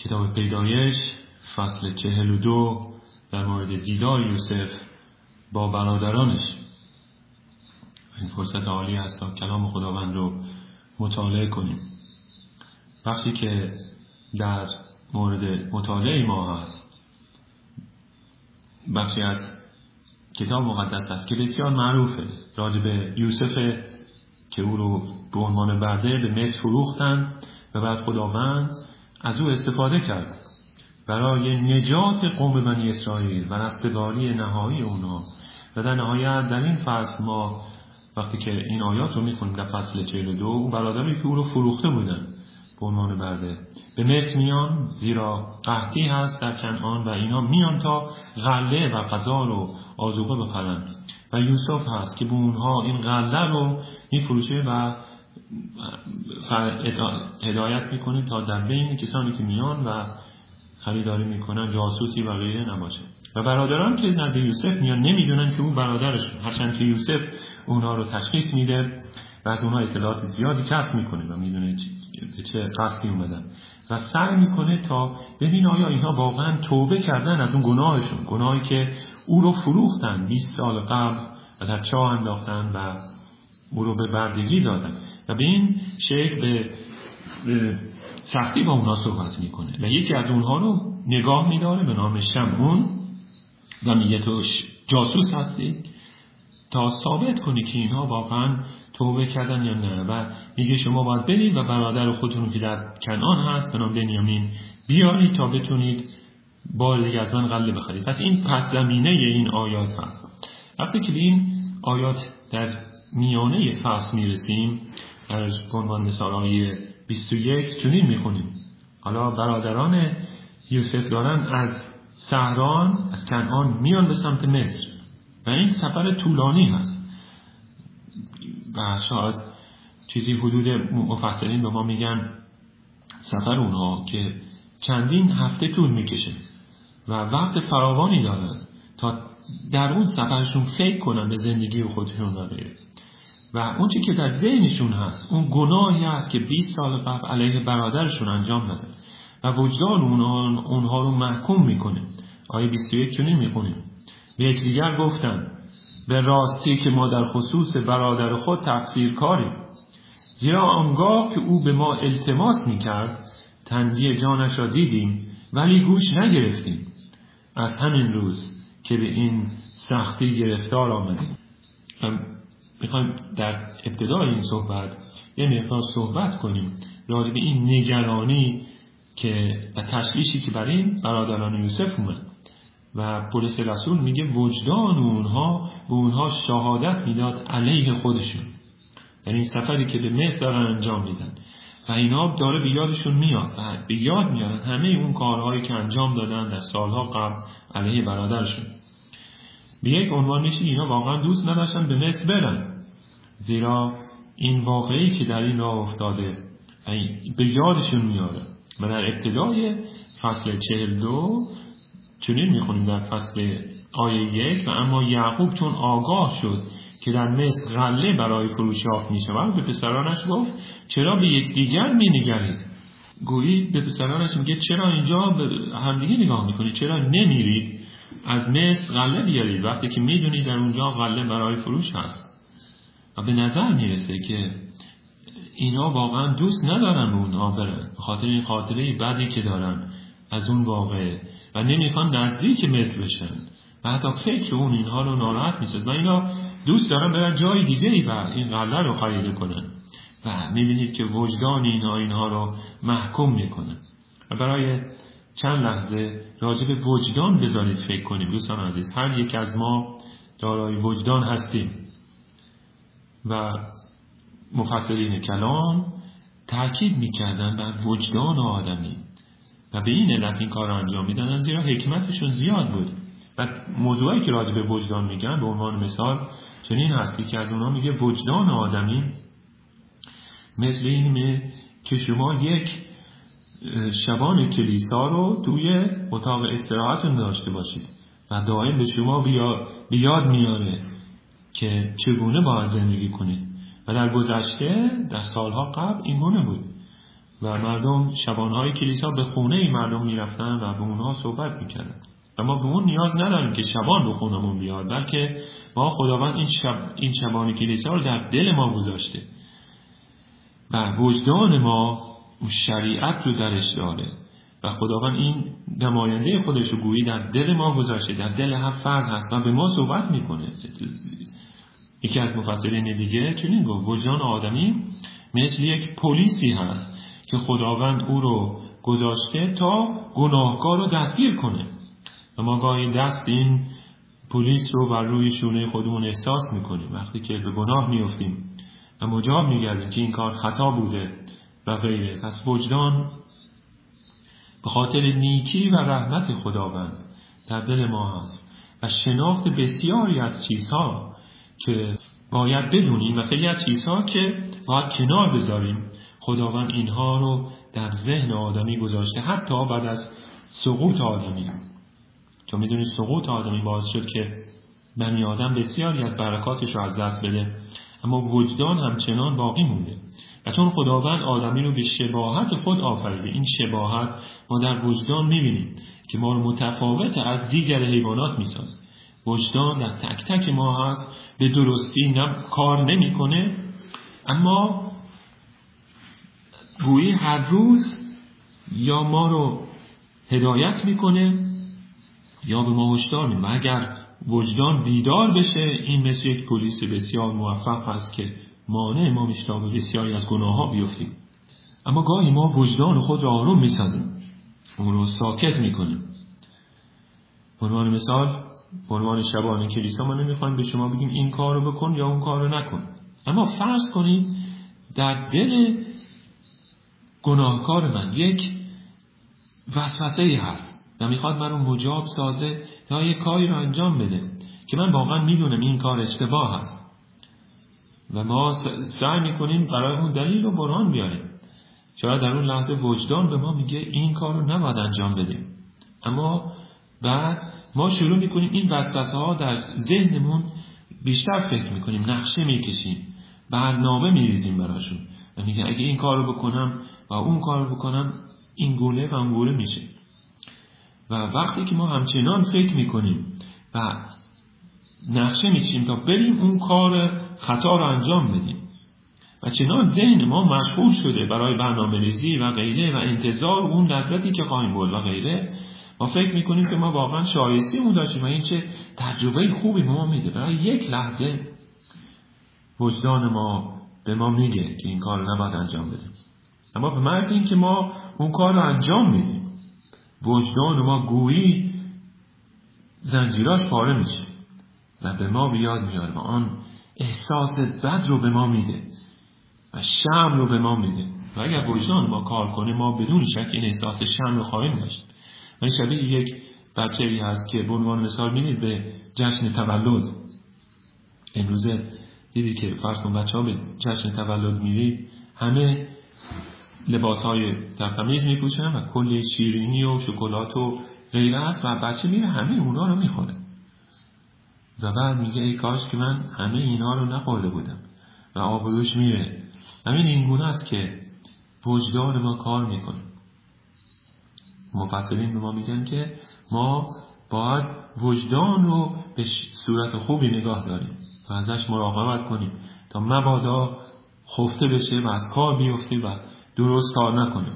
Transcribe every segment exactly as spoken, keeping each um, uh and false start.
کتاب پیدایش فصل چهل و دو در مورد دیدار یوسف با برادرانش. این فرصت عالی است تا کلام خداوند رو مطالعه کنیم. بخشی که در مورد مطالعه ما هست بخشی از کتاب مقدس است که بسیار معروف است، راجع به یوسف که او رو به عنوان برده به مصر فروختند و بعد خداوند از او استفاده کرد برای نجات قوم بنی اسرائیل و رستگاری نهایی اونها. و در نهایت در این فصل ما وقتی که این آیات رو میخونیم در فصل چهل و دو، او برادری که او رو فروخته بودن به عنوان برده به مصر میان، زیرا قحطی هست در کنعان و اینا میان تا غله و غذا رو آذوقه بخرن و یوسف هست که به اونها این غله رو میفروشه و هدایت میکنه تا در بین کسانی که میان و خریداری میکنن جاسوسی و غیره نباشه. و برادران که نزد یوسف میان نمیدونن که اون برادرشون، هرچند که یوسف اونها رو تشخیص میده و از اونها اطلاعات زیادی کسب میکنه و میدونه به چه قصدی اومدن و سعی میکنه تا ببین آیا اینها واقعا توبه کردن از اون گناهشون، گناهی که او رو فروختن بیست سال قبل و در چاه انداختن و او رو به بردگی دادن و به این شکل به, به سختی با اونها صحبت میکنه و یکی از اونها رو نگاه میداره به نام شمعون و میگه تو جاسوس هستی تا ثابت کنی که اینها واقعا توبه کردن یا نه، و میگه شما باید برید و برادر خودتون که در کنعان هست به نام بنیامین بیارید تا بتونید بار دیگه از من غله بخرید. پس این پس زمینه این آیات هست. وقتی که به این آیات در میانه فصل میرسیم در عنوان مثال آیه بیست و یک چنین میخونیم: حالا برادران یوسف دارن از صحران از کنعان میان به سمت مصر و این سفر طولانی هست و شاید چیزی حدود مفسرین به ما میگن سفر اونها که چندین هفته طول میکشه و وقت فراوانی دارن تا در اون سفرشون فکر کنن به زندگی خودشون و غیره. و اون چی که در ذهنشون هست اون گناهی هست که بیست سال قبل علیه برادرشون انجام دادن و وجدان اونها, اونها رو محکوم میکنه. آیه بیست و یک چنین میخونیم: به یکدیگر گفتن به راستی که ما در خصوص برادر خود تقصیر کاریم، زیرا آنگاه که او به ما التماس میکرد تنگی جانش را دیدیم ولی گوش نگرفتیم، از همین روز که به این سختی گرفتار آمدیم. میخوایم در ابتدای این صحبت یه مقدار صحبت کنیم راجع به این نگرانی که و تشویشی که برای این برادران یوسف اومد و پولس رسول میگه وجدان اونها به اونها شهادت میداد علیه خودشون، یعنی این سفری که به مصر دارن انجام میدن و اینا داره به یادشون میاد و به یاد میارن همه اون کارهایی که انجام دادن در سالها قبل علیه برادرشون. به یک عنوان میشه اینا واقعا دوست نداشتن به مصر برن، زیرا این واقعی که در این راه افتاده به یادشون میاره. و در ابتدای فصل چهل و دو چنین میخونیم در فصل آیه یک: و اما یعقوب چون آگاه شد که در مصر غله برای فروش یافت میشود به پسرانش گفت چرا به یکدیگر مینگرید؟ گویی به پسرانش میگه چرا اینجا به همدیگه نگاه میکنید، چرا نمیرید از مصر غله بیارید وقتی که میدونید در اونجا غله برای فروش هست؟ و به نظر میرسه که اینا واقعا دوست ندارن اونها برن، خاطر این خاطره بدی که دارن از اون واقعه و نمیخوان نزدیک مصر بشن و حتی فکر اون اینها رو ناراحت میسازه و اینا دوست دارن برن جای دیگه ای و این غله رو خرید کنن و میبینید که وجدان اینها اینها رو محکوم میکنن. و برای چند لحظه راجع به وجدان بذارید فکر کنیم دوستان عزیز. هر یک از ما دارای وجدان هستیم و مفسرین کلام تاکید میکردن بر وجدان آدمی و به این علت این کار رو انجام میدن زیرا حکمتشون زیاد بود. و موضوعی که راجع به وجدان میگن به عنوان مثال چنین هستی که از اونها میگه وجدان آدمی مثل اینه که شما یک شبان کلیسا رو توی اتاق استراحتون داشته باشید و دائم به شما بیاد میاره که چگونه باید زندگی کنید. و در گذشته در سالها قبل این گونه بود و مردم شبانهای کلیسا به خونه این مردم میرفتن و به اونها صحبت میکردن و ما به اون نیاز نداریم که شبان به خونمون بیاد، بلکه ما خداوند این شب این شبان کلیسا رو در دل ما گذاشته و وجدان ما شریعت رو درش داره و خداوند این نماینده خودش رو گویی در دل ما گذاشته، در دل هر فرد هست و به ما صحبت میکنه. یکی از مفسرین دیگه چنین گفت وجدان آدمی مثل یک پلیسی هست که خداوند او رو گذاشته تا گناهکار رو دستگیر کنه و ما گاهی دست این پلیس رو بر روی شونه خودمون احساس میکنیم وقتی که به گناه میافتیم و مجاب میگردیم که این کار خطا بوده و غیره. پس وجدان به خاطر نیکی و رحمت خداوند در دل ما هست و شناخت بسیاری از چیزها که باید بدونیم و خیلی از چیزها که باید کنار بذاریم، خداوند اینها رو در ذهن آدمی گذاشته حتی بعد از سقوط آدمی. چون میدونید سقوط آدمی باعث شد که بنی آدم بسیاری از برکاتش رو از دست بده، اما وجدان همچنان باقی مونده و چون خداوند آدمی رو به شباهت خود آفریده، این شباهت ما در وجدان میبینیم که ما رو متفاوت از دیگر حیوانات میسازه. وجدان در تک تک ما هست، به درستی نه کار نمیکنه، اما گویی هر روز یا ما رو هدایت میکنه یا به ما هشدار میده. اگر وجدان بیدار بشه، این مثل یک پلیس بسیار موفق هست که مانع ما میشه تا بسیاری از گناه ها بیفتیم. اما گاهی ما وجدان خود را آروم میسازیم، اون رو ساکت میکنیم. به عنوان مثال، به عنوان شبان کلیسا ما نمیخوایم به شما بگیم این کار رو بکن یا اون کار رو نکن، اما فرض کنید در دل گناهکار من یک وسوسه‌ای هست و میخواد من رو مجاب سازه تا یک کاری رو انجام بده که من واقعا میدونم این کار اشتباه هست و ما سعی میکنیم برای اون دلیل و برهان بیاریم. شاید در اون لحظه وجدان به ما میگه این کار رو نباید انجام بدیم، اما بعد ما شروع میکنیم این وسوسه ها در ذهنمون بیشتر فکر میکنیم، نقشه میکشیم، برنامه میریزیم براشون و میگه اگه این کار رو بکنم و اون کار رو بکنم این گونه و اون گونه میشه. و وقتی که ما همچنان فکر میکنیم و نقشه میکشیم تا بریم اون کار خطا رو انجام بدیم و چنان ذهن ما مشغول شده برای برنامه ریزی و غیره و انتظار اون لذتی که خواهیم برد و غیره، ما فکر میکنیم که ما واقعا شایسته اون داشتیم و این چه تجربه خوبی به ما میده. برای یک لحظه وجدان ما به ما میگه که این کار رو نباید انجام بدیم، اما به محض این که ما اون کار رو انجام میدیم، وجدان ما گویی زنجیراش پاره میشه و به ما بیاد میاره و آن احساس بد رو به ما میده و شرم رو به ما میده و اگر وجدان ما کار کنه ما بدون شک این احساس شرم رو خواهیم داشت. من شبیه یک بچه‌ای هست که به عنوان مثال می‌بینید به جشن تولد، امروزه دیدی که فرض کن بچه‌ها به جشن تولد میرید همه لباس‌های تمیز میپوشن و کلی شیرینی و شکلات و غیره است و بچه میره همه اونا رو میخوره و بعد میگه ای کاش که من همه اینا رو نخورده بودم و آبروش میره. همین این گونه است که وجدان ما کار میکنه. مفسرین به ما میگن که ما باید وجدان رو به صورت خوبی نگاه داریم و ازش مراقبت کنیم تا مبادا خفته بشه و از کار بیفته و درست کار نکنه.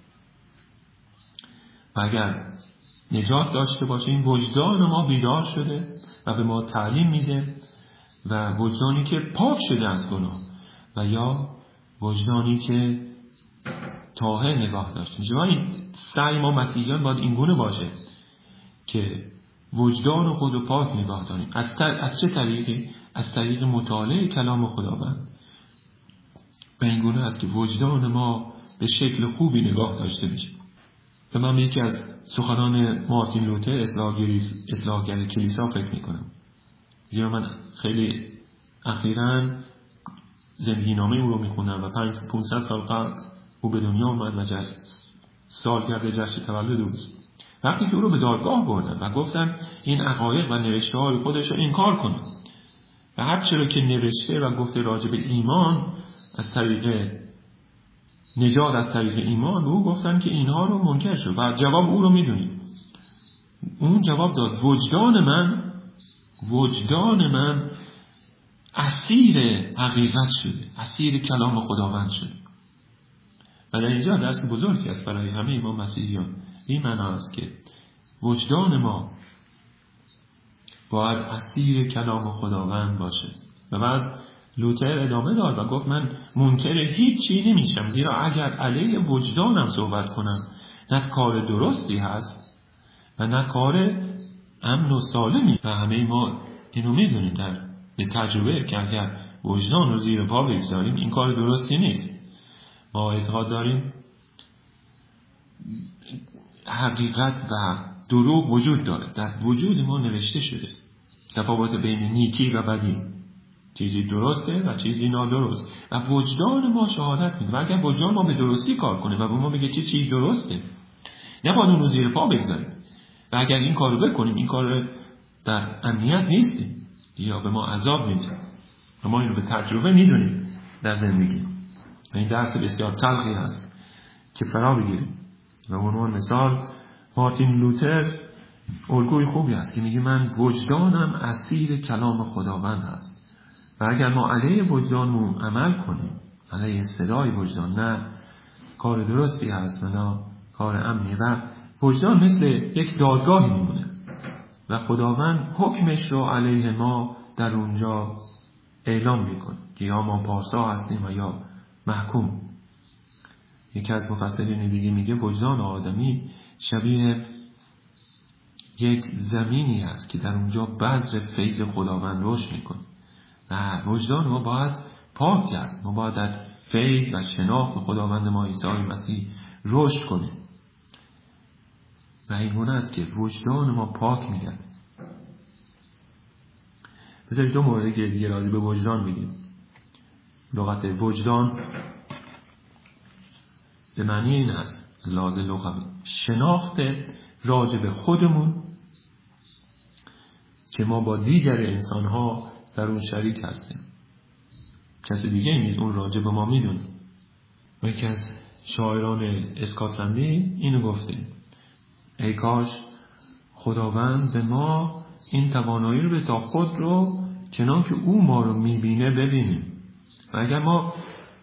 و اگر نجات داشته باشه این وجدان ما بیدار شده و به ما تعلیم میده و وجدانی که پاک شده از گناه و یا وجدانی که طاهر نگاه داشته میشه. و این سعی ما مسیحیان باید این گونه باشه که وجدان خود رو پاک نگاه داریم. از, تر... از چه طریقی؟ از طریق مطالعه کلام خداوند. به این گونه است که وجدان ما به شکل خوبی نگاه داشته میشه. و من یکی از سخنان مارتین لوتر اصلاحگر کلیسا فکر میکنم، زیرا من خیلی اخیراً زندگی نامه او رو میخونم و پانصد سال قبل او به دنیا اومد و جشن سالگرد جشن تولد او بود. وقتی که او رو به دادگاه بردن و گفتن این عقاید و نوشته های خودش رو انکار کنه و هر چرا که نوشته و گفته راجع به ایمان از طریق نجات از طریق ایمان، او گفتن که اینها رو منکر شد و جواب او رو میدونید. اون جواب داد وجدان من وجدان من اسیر حقیقت شده، اسیر کلام خداوند شده. و در اینجا درس بزرگی است برای همه ما مسیحیان. این معنا است که وجدان ما باید اسیر کلام خداوند باشه. و بعد لوتر ادامه داد و گفت من منکر هیچ چیزی نمیشم، زیرا اگر علیه وجدانم صحبت کنم نه کار درستی هست و نه کار امن و سالمی. و همه ما اینو میدونیم در به تجربه که اگر وجدان رو زیر پا بگذاریم این کار درستی نیست. ما اعتقاد داریم حقیقت و دروغ وجود داره، در وجود ما نوشته شده تفاوت بین نیکی و بدی، چیزی درسته و چیزی نادرست و وجدان ما شهادت میده. و اگر وجدان ما به درستی کار کنه و به ما بگه چه چیز درسته، نباید اون رو زیر پا بگذاریم. و اگر این کار رو بکنیم این کار در امنیت نیستیم یا به ما عذاب میده. و ما این رو به تجربه میدونیم در زندگی. و این درس بسیار تلخی هست که فرا بگیریم. و عنوان مثال مارتین لوتر الگوی خوبی است که میگه من وجدانم اسیر کلام خداوند هست. و اگر ما علیه وجدانمون عمل کنیم، علیه صدای وجدان، نه کار درستی هست و نه کار امنی. و وجدان مثل یک دادگاهی میمونه و خداوند حکمش رو علیه ما در اونجا اعلام میکنه که یا ما پارسا هستیم و یا محکوم. یکی از مفسرین دیگه میگه وجدان آدمی شبیه یک زمینی است که در اونجا بذر فیض خداوند رشد میکنه و وجدان ما باید پاک کرد. ما باید در فیض و شناخت خداوند ما عیسی مسیح رشد کنیم. و این گونه است که وجدان ما پاک میگرد. بذارید دو موردی که دیگه راضی به وجدان بگیم. لغت وجدان به معنی این است، لازم لغوی، شناخت راجع به خودمون که ما با دیگر انسان‌ها در اون شریک هستیم. کسی دیگه نیست اون راجع به ما میدونه. و یکی از شاعران اسکاتلندی اینو گفته: ای کاش خداوند به ما این توانایی رو بده تا خود رو چنان که او ما رو میبینه ببینیم. و اگر ما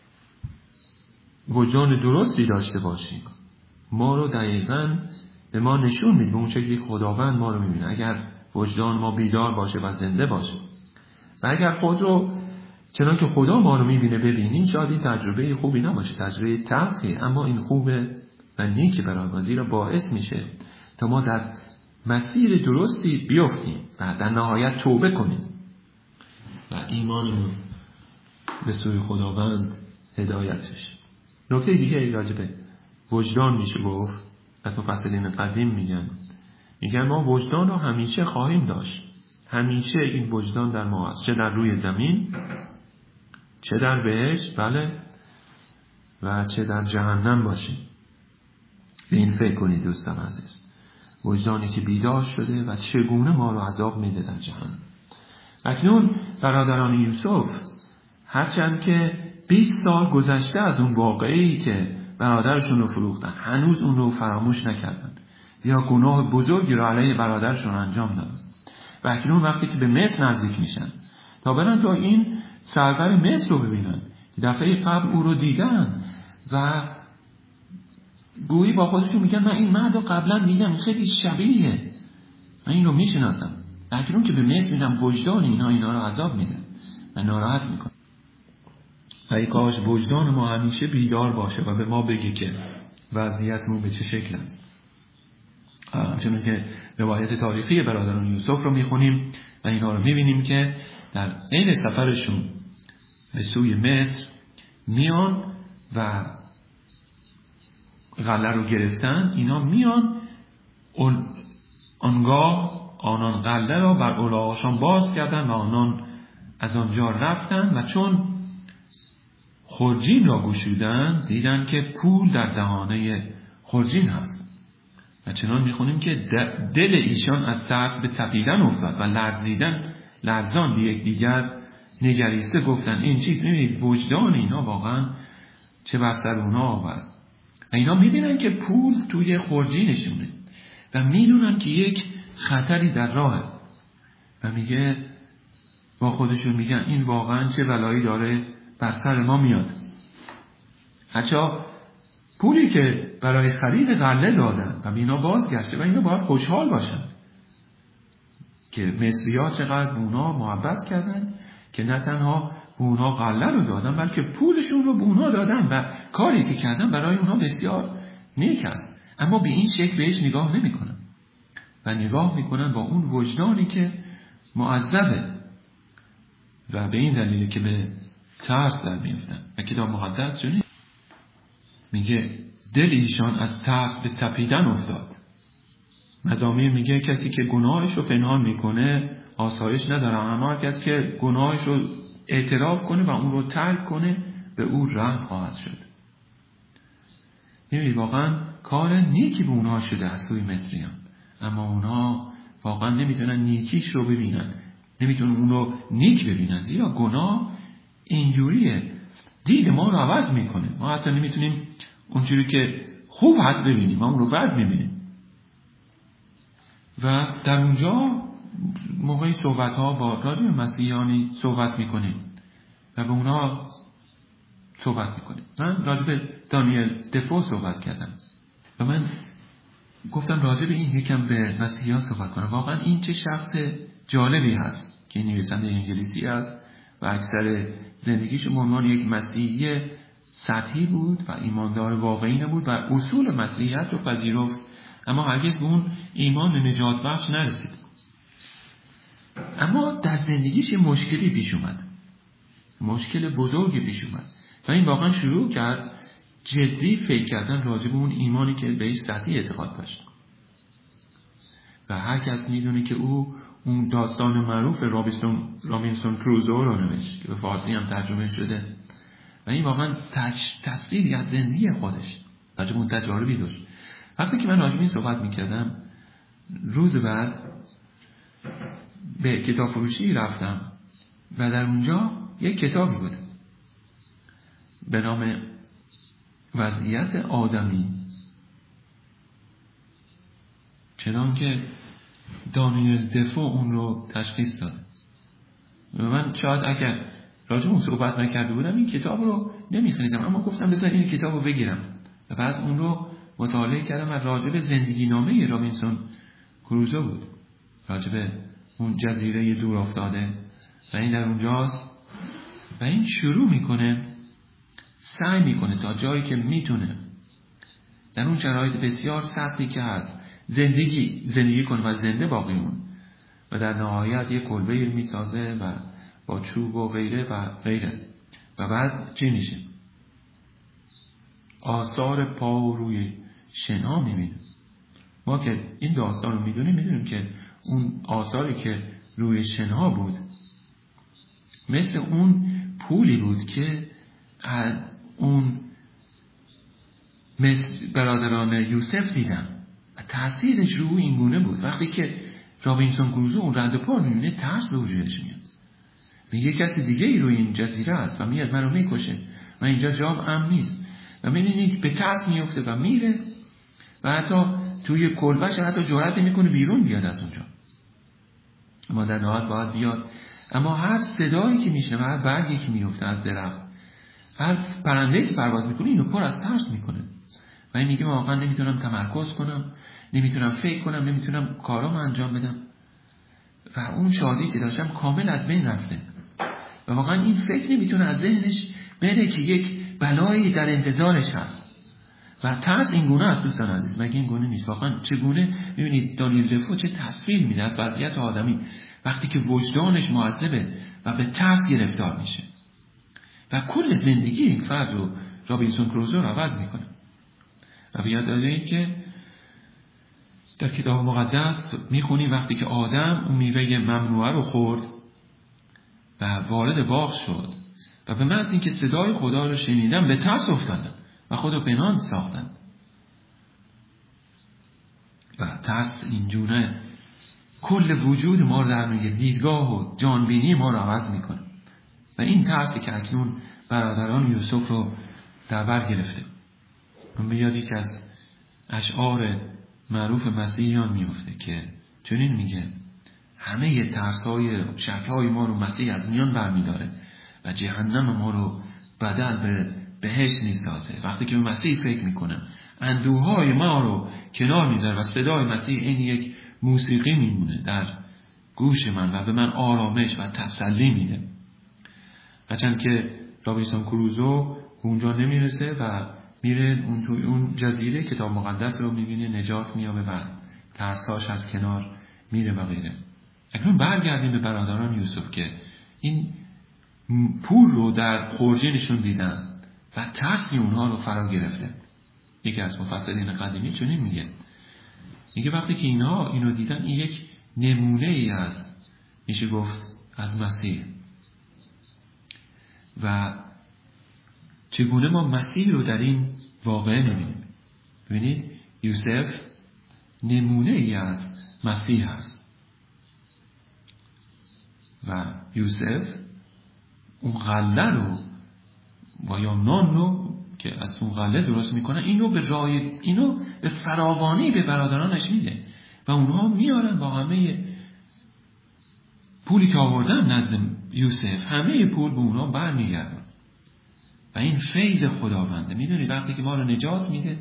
وجدان درستی داشته باشیم، ما رو دقیقاً به ما نشون میده اون شکلی خداوند ما رو میبینه. اگر وجدان ما بیدار باشه و زنده باشه و اگر خود رو چنان که خدا ما رو میبینه ببینیم، شاید این تجربه خوبی نباشه، تجربه تلخی، اما این خوبه و نیکی برای ما، زیرا باعث میشه تا ما در مسیر درستی بیفتیم و در نهایت توبه کنیم و ایمانمون به سوی خداوند هدایت بشه. نکته دیگه راجع به وجدان میشه گفت، از مفسرین قدیم میگن میگن ما وجدان رو همیشه خواهیم داشت. همیشه این وجدان در ما هست، چه در روی زمین، چه در بهشت، بله، و چه در جهنم باشیم. به این فکر کنید دوستان عزیز، وجدانی که بیدار شده و چگونه ما رو عذاب میده در جهنم. اکنون برادران یوسف هرچند که بیست سال گذشته از اون واقعی که برادرشون رو فروختن، هنوز اون رو فراموش نکردن یا گناه بزرگی رو علیه برادرشون انجام دادن. و اکنون وقتی که به مصر نزدیک میشن تا برن تا این سرور مصر رو ببینن که دفعه قبل او رو دیدن و گویی با خودشون میگن من این مرد رو قبلا دیدم، خیلی شبیه، من این رو میشناسم. اکنون که به مصر میرن وجدان اینا اینا رو عذاب میده و ناراحت میکنه. ای کاش وجدان ما همیشه بیدار باشه و به ما بگه که وضعیتمون به چه شکل است. چون که روایت تاریخی برادران یوسف رو میخونیم و اینا رو میبینیم که در عین سفرشون به سوی مصر میان و غله رو گرفتن، اینا میان آنگاه آنان غله را بر الاغاشان باز کردن و آنان از آنجا رفتن و چون خرجین را گشودن دیدن که پول در دهانه خرجین هست و چنان میخونیم که دل ایشان از ترس به تپیدن افتاد و لرزیدن لرزان به یک دیگر نگریسته گفتن این چیز. میبینید وجدان اینا واقعا چه بر سر اونا آورد. و اینا میبینن که پول توی خورجینشونه و میدونن که یک خطری در راهه و میگه با خودشون میگن این واقعا چه بلایی داره بر سر ما میاد. حتی پولی که برای خرید غله دادن و اینا بازگشته و اینا باید خوشحال باشن که مصری‌ها چقدر به اونا محبت کردن که نه تنها به اونا غله رو دادن بلکه پولشون رو به اونا دادن و کاری که کردن برای اونا بسیار نیک است. اما به این شکل بهش نگاه نمی کنن و نگاه می کنن با اون وجدانی که معذبه و به این دلیل که به ترس در میفتن. و کتاب مقدس چنین میگه دل ایشان از ترس به تپیدن افتاد. مزامیر میگه کسی که گناهش رو پنهان میکنه آسایش نداره، اما کسی که گناهش رو اعتراف کنه و اون رو ترک کنه به او رحم خواهد شد. یعنی واقعا کار نیکی به اونها شده از سوی مصریان، اما اونها واقعا نمیتونن نیکیش رو ببینن، نمیتونن اون رو نیک ببینن، زیرا گناه اینجوریه، دید ما رو عوض میکنه. ما حتی نمیتونیم اونجوری که خوب هست ببینیم، ما اون رو بد میبینیم. و در اونجا موقعی صحبت ها با راجع به مسیحیانی صحبت میکنیم و به اونا صحبت میکنیم. من راجع به دانیل دفو صحبت کردم و من گفتم راجع به این یکم به مسیحیان صحبت کنم. واقعا این چه شخص جالبی هست که نویسنده انگلیسی است و اکثر زندگیش به عنوان یک مسیحی سطحی بود و ایماندار واقعی نبود و اصول مسیحیت رو پذیرفت، اما هرگز به اون ایمان نجات بخش نرسید. اما در زندگیش مشکلی پیش اومد، مشکل بزرگی پیش اومد و این واقعا شروع کرد جدی فکر کردن راجع به اون ایمانی که بهش سطحی اعتقاد داشت. و هر کس میدونه که او اون داستان معروف رابینسون رابینسون کروزو رو نوشت که به فارسی هم ترجمه شده و این واقعا تصویری از زندگی خودش راجع به اون تجاربی داشت. وقتی که من راجع به این صحبت میکردم، روز بعد به کتاب فروشی رفتم و در اونجا یک کتابی بود به نام وضعیت آدمی، چنان که دانیل دفو اون رو تشخیص داده. و من شاید اگر راجع به اون صحبت نکرده بودم این کتاب رو نمیخوندم، اما گفتم بذار این کتاب رو بگیرم و بعد اون رو مطالعه کردم و راجع به زندگی نامه رابینسون کروزو بود، راجع به اون جزیره دور افتاده و این در اونجاست و این شروع میکنه سعی میکنه تا جایی که میتونه در اون شرایط بسیار سختی که هست زندگی زندگی کنه و زنده باقی مون و در نهایت یک کلبه میسازه و با چوب و غیره و غیره. و بعد چی میشه؟ آثار پا روی شنا میبینیم. ما که این داستان رو میدونیم میدونیم که اون آثاری که روی شنا بود مثل اون پولی بود که اون مثل برادران یوسف دیدن و تأثیرش رو این گونه بود. وقتی که رابینسون کروزو اون رد پا میبینه ترس به وجودش میاد، میگه کسی دیگه ای روی این جزیره است و میاد منو میکشه و اینجا جام امن نیست و میبینید به ترس میفته و میره و حتی توی کلبهش حتی جرأت نمیکنه بیرون بیاد از اونجا. اما در نهایت باید بیاد. اما هر صدایی که میشنوه، هر برگی که میفته از درخت، هر پرنده‌ای که پرواز میکنه اینو پر از ترس میکنه و این میگه واقعا نمیتونم تمرکز کنم، نمیتونم فکر کنم، نمیتونم کارامو انجام بدم و اون شادی که داشتم کامل از بین رفته و واقعا این فکر نمیتونه از ذهنش بره که یک بلایی در انتظارش هست. و ترس این گونه است دوستان عزیز، مگه این گونه نیست؟ واقعا چگونه میبینید دانیل دفو چه تصویر میده از وضعیت آدمی وقتی که وجدانش معذبه و به ترس گرفتار میشه و کل زندگی این فرد رو رابینسون کروزو رو عوض میکنه. و بیاد داریم که در کتاب مقدس میخونیم وقتی که آدم اون میوه ممنوعه رو خورد و وارد باغ شد و به محض اینکه صدای خدا رو شنیدن به ترس افتادن و خود رو پنهان ساختن و ترس اینجونه کل وجود ما رو در میگه، دیدگاه و جانبینی ما رو عوض میکنه و این ترسی که اکنون برادران یوسف رو در بر گرفته. من به یاد یک از اشعار معروف مسیحیان میفته که چنین میگه: همه ترس‌های شک‌های ما رو مسیح از میان برمی‌داره و جهنم ما رو بدل به بهشت می‌سازه. وقتی که به مسیح فکر می‌کنم اندوه‌های ما رو کنار می‌ذاره و صدای مسیح این یک موسیقی میمونه در گوش من و به من آرامش و تسلی میده. هرچند که رابینسون کروزو اونجا نمیرسه و میره اون تو اون جزیره کتاب مقدس رو میبینه، نجات میابه و ترساش از کنار میره و غیره. اکنون برگردیم به برادران یوسف که این پول رو در خورجینشون دیدن و ترسی اونها رو فرا گرفته. یکی از مفسرین قدیمی چنین میگه میگه وقتی که اینها اینو دیدن، این یک نمونه ای از میشه گفت از مسیح و چگونه ما مسیح رو در این واقعه میبینیم. ببینید یوسف نمونه ای از مسیح هست و یوسف اون غله رو و یا نان رو که از اون غله درست میکنن اینو به رای اینو به فراوانی به برادرانش میده و اونها میارن با همه پولی که آوردن نزد یوسف، همه پول به اونها برمیگردن و این فیض خداونده. میدونید وقتی که ما رو نجات میده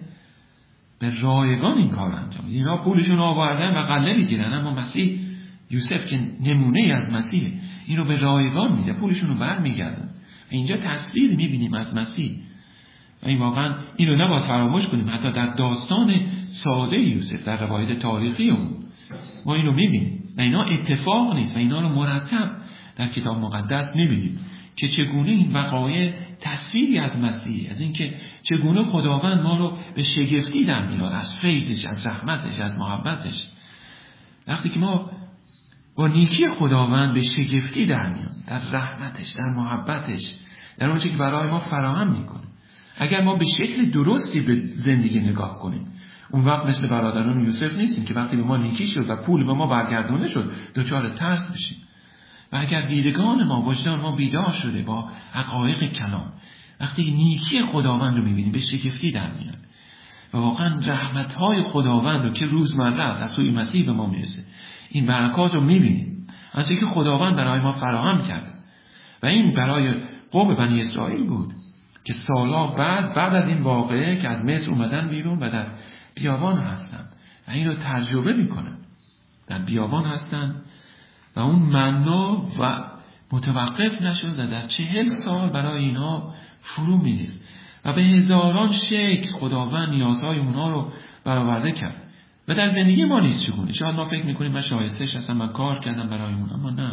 به رایگان این کار انجام میده. اینا پولشون آوردن و غله میگیرن، اما مسیح یوسف که نمونه ای از مسیح این رو به رایگان میده، پولشون رو برمیگردن. اینجا تصویر میبینیم از مسیح و این واقعا این رو نباید فراموش کنیم. حتی در داستان ساده یوسف در روایت تاریخی اون ما این رو میبینیم و اینا اتفاق نیست و اینا رو مرتب در کتاب مقدس میبینیم که چگونه این وقایع تصویری از مسیح، از اینکه چگونه خداوند ما رو به شگفتی در میاره از فیضش، از رحمتش، از محبتش. وقتی که ما با نیکی خداوند به شگفتی در میان، در رحمتش، در محبتش، در اون چیزی که برای ما فراهم میکنه، اگر ما به شکل درستی به زندگی نگاه کنیم، اون وقت مثل برادران یوسف نیستیم که وقتی به ما نیکی شد و پول به ما برگردونده شد دچار ترس بشیم. و اگر دیدگان ما، وجدان ما بیدار شده با حقایق کلام، وقتی نیکی خداوند رو میبینیم به شگفتی در میاد و واقعا رحمت‌های خداوند رو که روزمره است از سوی مسیح به ما میرسه، این برکات رو میبینیم از اینکه خداوند برای ما فراهم کرده. و این برای قوم بنی اسرائیل بود که سالها بعد بعد از این واقعه که از مصر اومدن بیرون و در بیابان هستن و این رو تجربه میکنن، در بیابان هستن و اون منا و متوقف نشد و در چهل سال برای اینها فرو می‌ریخت و به هزاران شکل خداوند نیازهای اونها رو برآورده کرد. و در زندگی ما نیست چگونه. شاید ما فکر میکنیم من شایسته‌اش هستم، من کار کردم برای اون، اما نه،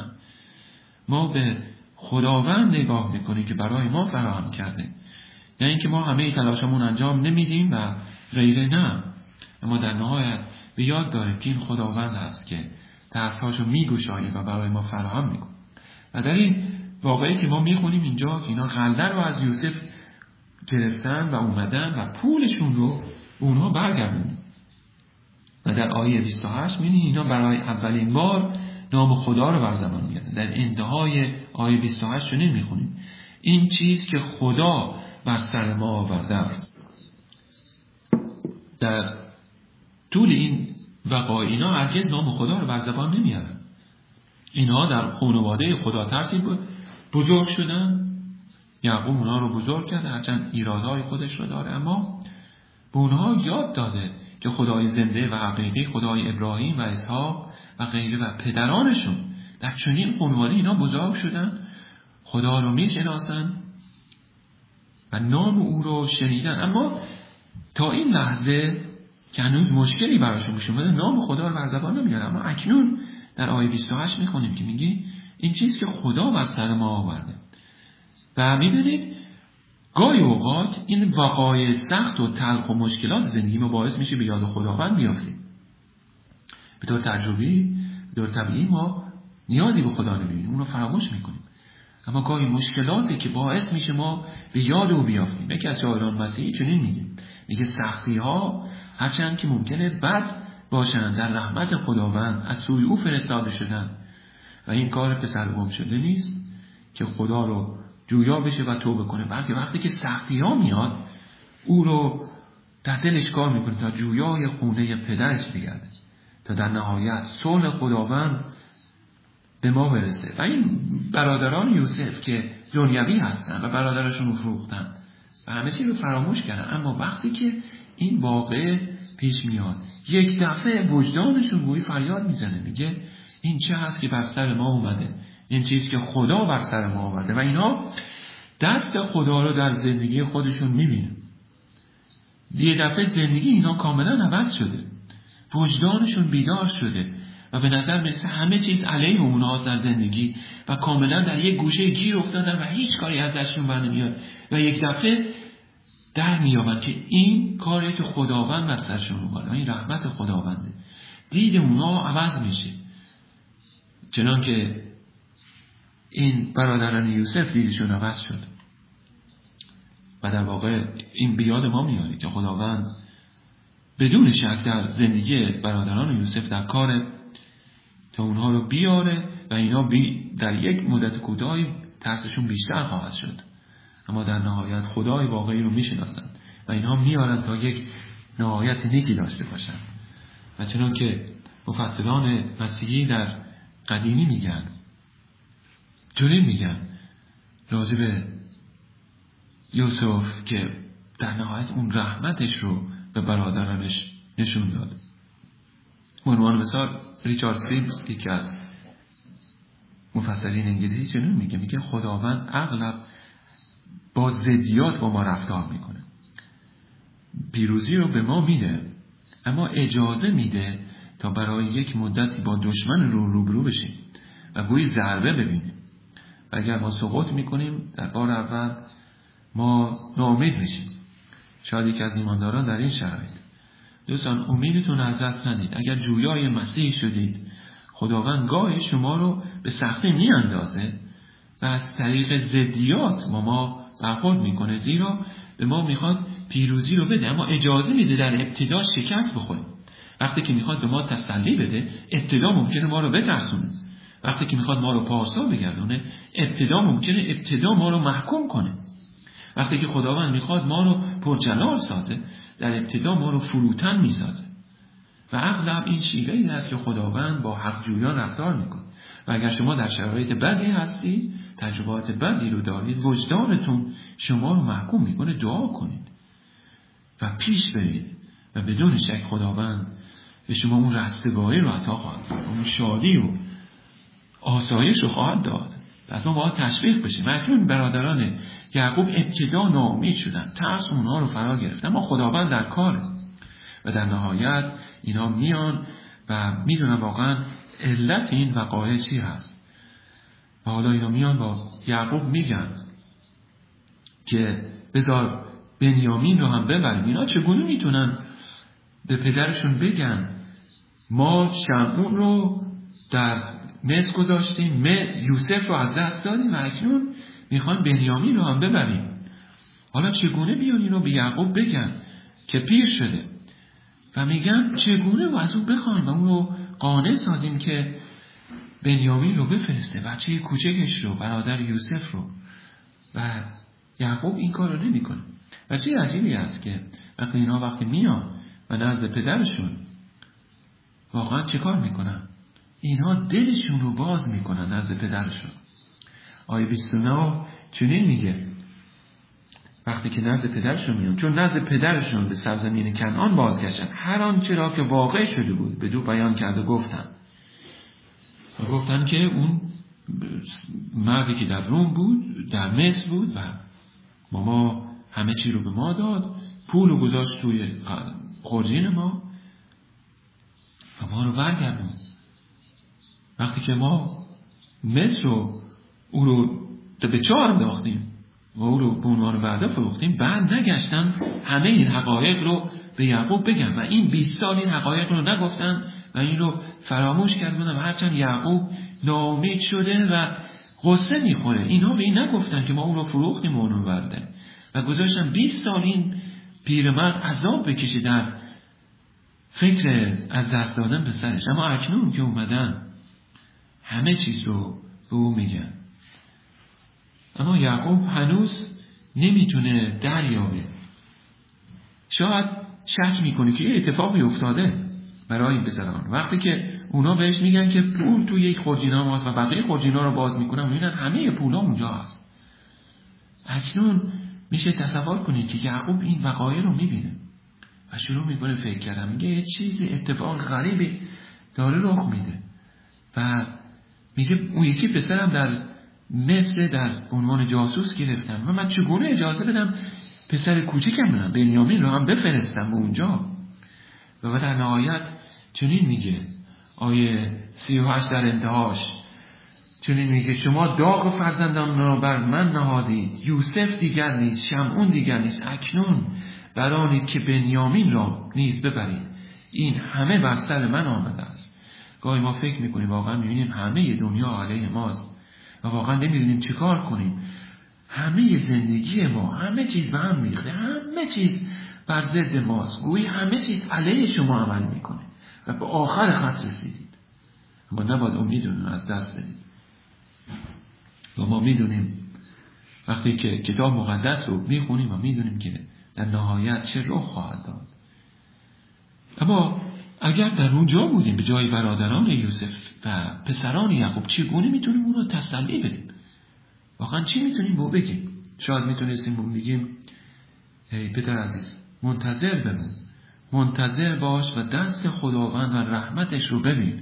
ما به خداوند نگاه میکنیم که برای ما فراهم کرده، نه اینکه ما همه تلاشمون انجام نمیدیم و غیره. نه، اما در نهایت به یاد داریم که این خداوند هست که دستهاشو میگشایه و برای ما فراهم میکنه. و در این واقعی که ما میخونیم اینجا که اینا غله رو از یوسف گرفتن و اومدن و پولشون رو اونها برگردوندن. و در آیه بیست و هشت می‌بینید اینا برای اولین بار نام خدا رو بر زبان میارن. در انتهای آیه بیست و هشت چنین میخونیم: این چیز که خدا بر سر ما آورده است. در طول این وقایع اینا هرگز نام خدا رو بر زبان نمیارن. اینها در خانواده خدا ترسی بزرگ شدن، یعقوب اونها رو بزرگ کرده، هرچند ایرادهای خودش رو داره، اما به اونها یاد داده که خدای زنده و حقیقی، خدای ابراهیم و اسحاق و غیره و پدرانشون در چنین خانواده اینا بزرگ شدن، خدا رو میشناسن و نام او رو شنیدن، اما تا این لحظه که هنوز مشکلی براشون پیش اومده نام خدا رو بر زبان نمیارن. اما اکنون در آیه بیست و هشت میخونیم که میگه این چیز که خدا بر سر ما آورده. و میبینید گاهی اوقات این وقایع سخت و تلخ و مشکلات زندگی ما باعث میشه به یاد خداوند بیافتیم. به طور تجربی، به طور طبیعی ما نیازی به خدا نمیبینیم، اون رو فراموش میکنیم. اما گاهی مشکلاتی که باعث میشه ما به یاد او بیافتیم. یکی از شاعران مسیحی چنین میگه، میگه سختی ها هرچند که ممکنه بد باشند در رحمت خداوند از سوی او فرستاده شدن و این کار پسر گم شده نیست که خدا رو جویا بشه و توبه کنه، بلکه وقتی که سختی ها میاد او رو در دلش کار میکنه تا جویای خونه پدرش بگرده، تا در نهایت صلح خداوند به ما برسه. و این برادران یوسف که دنیوی هستن و برادرشون رو فروختن و همه چی رو فراموش کردن، اما وقتی که این واقعه پیش میاد یک دفعه وجدانشون گویی فریاد میزنه، میگه این چه هست که بر سر ما اومده، این چیزی که خدا بر سر ما آورده. و اینا دست خدا رو در زندگی خودشون میبینن. یه دفعه زندگی اینا کاملا عوض شده، وجدانشون بیدار شده و به نظر میرسه همه چیز علیه اونهاست در زندگی و کاملا در یک گوشه گیر افتادن و هیچ کاری ازشون بر نمیاد و یک دفعه در میابند که این کاری که خداوند بر سرشون اومده، این رحمت خداونده. دید اونها عوض میشه، چنان که این برادران یوسف دیدشون عوض شد. و در واقع این بیاد ما میاره که خداوند بدون شک در زندگی برادران یوسف در کاره تا اونها رو بیاره و اینا بی در یک مدت کوتاهی ترسشون بیشتر خواهد شد، اما در نهایت خدای واقعی رو میشناسن و اینها میارن تا یک نهایت نیکی داشته باشن. و چنان که مفسران مسیحی در قدیمی میگن، جوری میگن راجع به یوسف که در نهایت اون رحمتش رو به برادرانش نشون داد. به عنوان مثال ریچارد فیلپس یکی از مفسرین انگلیسی چنین میگه، میگه خداوند اغلب با ضدیات با ما رفتار میکنه، پیروزی رو به ما میده اما اجازه میده تا برای یک مدتی با دشمن رو روبرو بشیم و گویی ضربه ببینیم و اگر ما سقوط میکنیم در بار اول ما ناامید میشیم. شاید یک از ایمانداران در این شرایط، دوستان امیدتون از دست ندید. اگر جویای مسیح شدید خداوند گاهی شما رو به سختی میاندازه و از طریق ضدیات با ما برخورد میکنه، زیرا به ما میخواد پیروزی رو بده اما اجازه میده در ابتدا شکست بخوریم. وقتی که میخواد به ما تسلی بده ابتدا ممکنه ما رو بترسونه، وقتی که میخواد ما رو پارسا بگردونه ابتدا ممکنه ابتدا ما رو محکوم کنه، وقتی که خداوند میخواد ما رو پرجلال سازه در ابتدا ما رو فروتن میسازه. و اغلب این شیوهی هست که خداوند با حقجویان رفتار میکنه. و اگر شما در شرایط بدی هستی، تجربات بدی رو دارید، وجدانتون شما رو محکوم میکنه، دعا کنید و پیش برید و بدون شک خداوند به شما اون رستگاری رو عطا خواهد داد، اون شادی و آسایش رو خواهد داد. لازم باید تشویق بشه. اکنون برادران یعقوب ابتدا ناامید شدن، ترس اونها رو فرا گرفت، اما خداوند در کاره و در نهایت اینا میان و میدونن واقعا علت این وقایع چی هست. و حالا اینا میان با یعقوب میگن که بذار بنیامین رو هم ببریم. اینا چگونه میتونن به پدرشون بگن ما شمعون رو در مصر گذاشتیم، ما یوسف رو از دست دادیم و اکنون میخوان بنیامین رو هم ببریم. حالا چگونه بیان این رو به یعقوب بگن که پیر شده و میگن چگونه و از اون بخوایم و اون رو قانع سازیم که بنیامین رو بفرسته، بچه کوچکش رو، برادر یوسف رو. و یعقوب این کار رو نمی کنه. و چه عجیبی است که وقتی اینا وقتی میان و نزد پدرشون واقعا چه کار میکنن؟ اینها دلشون رو باز میکنن نزد پدرشون. آیه بیست و نه چنین میگه وقتی که نزد پدرشون میان، چون نزد پدرشون به سرزمین کنعان بازگشتن، هر آنچه را که واقع شده بود بدو بیان کرده گفتن و گفتن که اون مردی که در روم بود، در مصر بود و ماما همه چی رو به ما داد، پول رو گذاشت توی خورجین ما و ما رو برگردون. وقتی که ما مصر رو او رو به چاه انداختیم و او رو به عنوان وعده فروختیم، بعد نگشتن همه این حقایق رو به یعقوب بگن و این بیست سال این حقایق رو نگفتن و این رو فراموش کردن. و هرچند یعقوب ناامید شده و غصه میخوره، اینها به این نگفتن که ما اون رو فروختیم و اون رو برده و گذاشتن بیست سال این پیرمرد عذاب بکشه در فکر از دست دادن به سرش. اما اکنون که اومدن همه چیز رو به او میگن. اما یعقوب هنوز نمیتونه دریابه شاید شک میکنه که یه اتفاقی افتاده برای این پسران. وقتی که اونا بهش میگن که پول توی یک خورجینا ماست و بقیه خورجینا رو باز میکنن، میبینن همه پولا اونجا هست. اکنون میشه تصور کنید که یعقوب این وقایع رو میبینه و شروع میکنه فکر کردن، میگه یه چیزی اتفاق غریبی داره رخ میده و میگه اون یکی پسرم در مصر در عنوان جاسوس گرفتم و من چگونه اجازه بدم پسر کوچکم من بنیامین رو هم بفرستم به اونجا. و در نهایت چنین میگه آیه سی و هشت در انتهاش چنین میگه شما داغ فرزندان را بر من نهادید، یوسف دیگر نیست، شمعون دیگر نیست، اکنون برانید که بنیامین را نیز ببرید، این همه بر سر من آمده است. گاهی ما فکر میکنیم واقعا میبینیم همه دنیا علیه ماست و واقعا نمیدونیم چه کار کنیم. همه زندگی ما، همه چیز به هم میخته، همه چیز بر ضد ماست، گویی همه چیز علیه شما عمل میکنه و به آخر خط رسیدید. اما نباید امیدتون از دست بدید. و ما میدونیم وقتی که کتاب مقدس رو میخونیم و میدونیم که در نهایت چه رخ خواهد داد. اما اگر در اونجا بودیم به جای برادران یوسف و پسران یعقوب، چگونه میتونیم اون رو تسلی بدیم؟ واقعا چی میتونیم با بگیم؟ شاید میتونستیم بگیم ای پدر عزیز منتظر بمون، منتظر باش و دست خداوند و رحمتش رو ببین.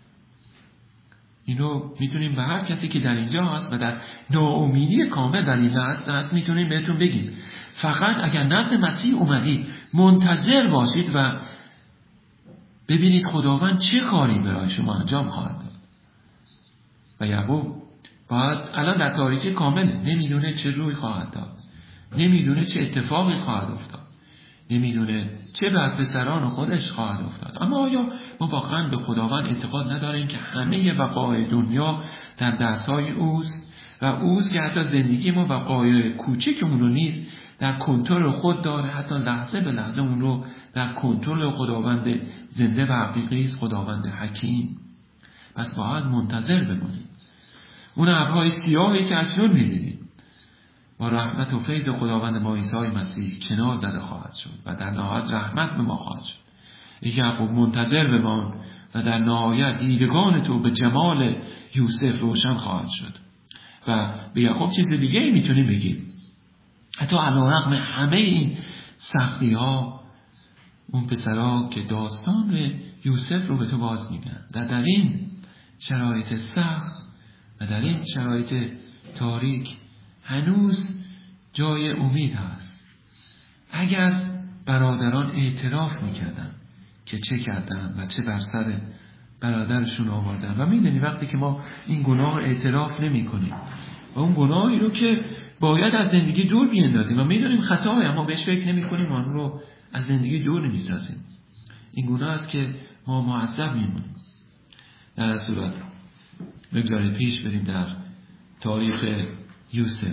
اینو میتونیم به هر کسی که در اینجا هست و در ناامیدی کامل در این لحظه هست میتونیم بهتون بگیم فقط اگر نزد مسیح اومدید منتظر باشید و ببینید خداوند چه کاری برای شما انجام خواهد داد. و یعقوب باید الان در تاریکی کامله، نمیدونه چه روی خواهد داد، نمیدونه چه اتفاقی خواهد افتاد، نمیدونه چه بر پسران خودش خواهد افتاد. اما آیا ما واقعا به خداوند اعتقاد نداریم که همه وقایع دنیا در دستهای اوست و اوست که حتی زندگی ما وقایع کوچکمون رو نیز در کنترل خود داره، حتی لحظه به لحظه اون رو در کنترل خداوند زنده و حقیقی است، خداوند حکیم. پس باید منتظر بمونیم. اون ابرهای سیاهی که اکنون می‌بینیم با رحمت و فیض خداوند ما عیسی مسیح کنار زده خواهد شد و در نهایت رحمت به ما خواهد شد. ای یعقوب منتظر بمان و در نهایت دیدگان تو به جمال یوسف روشن خواهد شد. و به یعقوب چیز دیگه ای میتونیم بگیم، حتی علیرغم همه این سختی ها اون پسرها که داستان یوسف رو به تو باز میگن و در این شرایط سخت و در این شرایط تاریک هنوز جای امید هست. اگر برادران اعتراف میکردن که چه کردن و چه بر سر برادرشون آوردن و میدونی وقتی که ما این گناه رو اعتراف نمی کنیم و اون گناهی رو که باید از زندگی دور بیندازیم و میدونیم خطاهای اما بهش فکر نمی کنیم آن رو از زندگی دور نمی‌سازیم، این گناه است که ما معذب میمونیم. در صورت بگذارید پیش بریم در تاریخ یوسف.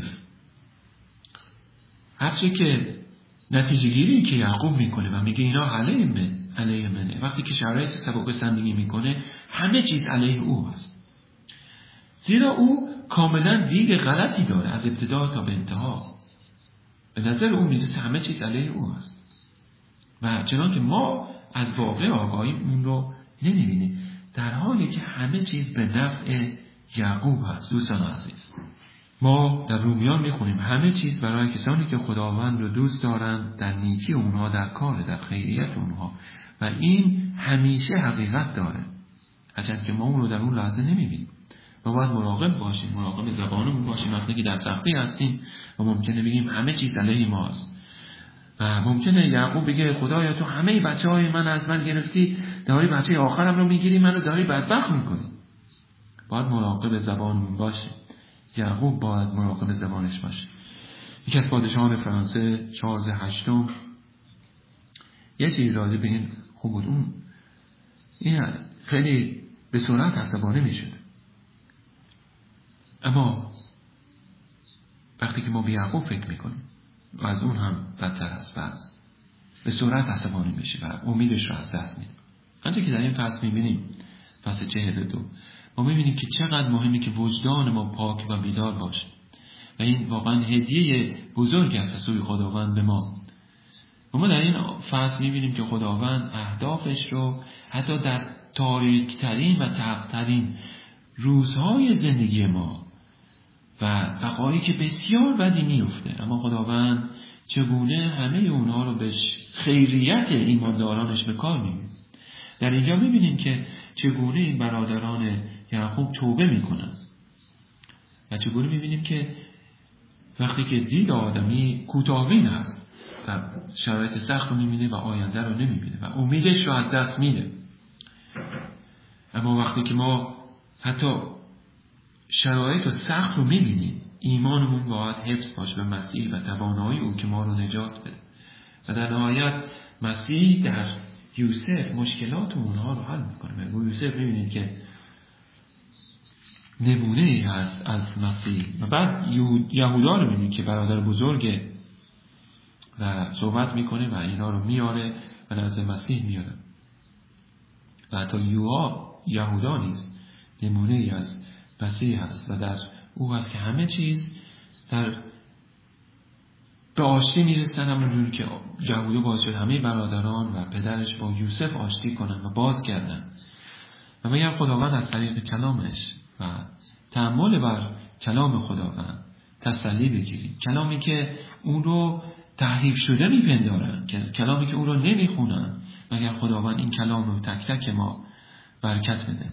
هرچی که نتیجه گیری که یعقوب میکنه و میگه اینا علیه من علیه منه، وقتی که شرایط سبب زندگی میکنه همه چیز علیه او است، زیرا او کاملا دید غلطی داره از ابتدا تا به انتها. به نظر او میرسه همه چیز علیه او است و چنان که ما از واقع آگاهیم اون رو نمیبینیم، در حالی که همه چیز به نفع یعقوب هست. دوستان عزیز، ما در رومیان میخونیم همه چیز برای کسانی که خداوند رو دوست دارند در نیکی اونها در کار در خیریت اونها و این همیشه حقیقت داره، هرچند که ما اون رو در اون لحظه نمیبینیم. ما باید مراقب باشیم، مراقب زبانمون باشیم وقتی که در سختی هستیم و ممکنه بگیم همه چیز علیه ماست و ممکنه یعقوب بگه خدایا تو همه بچهای من از من گرفتی، داری بچه آخرم رو میگیری، منو داری بدبخت میکنی. باید مراقب زبانمون باشیم. یعقوب باید مراقب زبانش باشه. یکی از پادشاهان فرانسه چارلز هشتم یه چیز راجع به این خوب بود، اون این خیلی به سرعت عصبانی میشد، اما وقتی که ما به یعقوب فکر میکنیم و از اون هم بدتر است، بعض به سرعت عصبانی میشه و امیدش رو از دست میده. آنچه که در این فصل میبینیم، فصل چهل و دو، ما میبینیم که چقدر مهمه که وجدان ما پاک و بیدار باشه و این واقعا هدیه بزرگی است از سوی خداوند به ما. ما در این فصل میبینیم که خداوند اهدافش رو حتی در تاریکترین و تلخترین روزهای زندگی ما و وقایعی که بسیار بدی میفته، اما خداوند چگونه همه اونها رو به خیریت ایماندارانش به کار میبینه. در اینجا میبینیم که چگونه این برادران یعقوب توبه میکنن و چگونه میبینیم که وقتی که دید آدمی کوتاه‌بین هست و شرایط سخت رو میبینه و آینده رو نمیبینه و امیدش رو از دست میده. اما وقتی که ما حتی شرایط و سخت رو میبینیم، ایمانمون باید حفظ باشه به مسیح و توانایی او که ما رو نجات بده. و در نهایت مسیح در یوسف مشکلات اونها رو حل میکنه. و یوسف میبینید که نمونه ای هست از مسیح. و بعد یهودا رو میبینید که برادر بزرگه و صحبت میکنه و اینا رو میاره و نزد مسیح میاره. و حتی یهودا نیست، نمونه ای از مسیح هست و در او هست که همه چیز در به آشتی میرسن، همونجور که یهودا باعث شد همه برادران و پدرش با یوسف آشتی کنن و باز کردن. و میگم خداوند از طریق کلامش و تأمل بر کلام خداوند تسلی بگیرید، کلامی که اون رو تحریف شده میپندارن، کلامی که اون رو نمیخونن، مگر خداوند این کلام رو تک تک ما برکت بده.